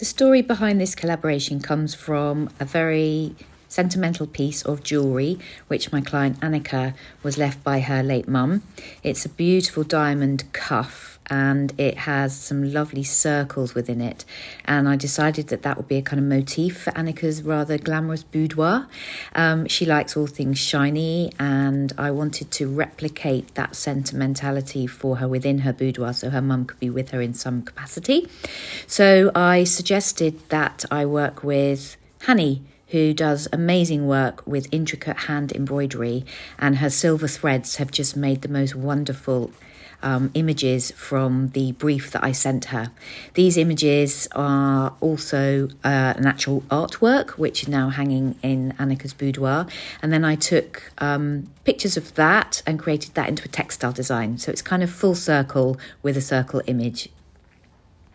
The story behind this collaboration comes from a very sentimental piece of jewellery which my client Annika was left by her late mum. It's a beautiful diamond cuff and it has some lovely circles within it, and I decided that would be a kind of motif for Annika's rather glamorous boudoir. She likes all things shiny, and I wanted to replicate that sentimentality for her within her boudoir so her mum could be with her in some capacity. So I suggested that I work with Hanny, who does amazing work with intricate hand embroidery, and her silver threads have just made the most wonderful images from the brief that I sent her. These images are also an actual artwork, which is now hanging in Annika's boudoir. And then I took pictures of that and created that into a textile design. So it's kind of full circle with a circle image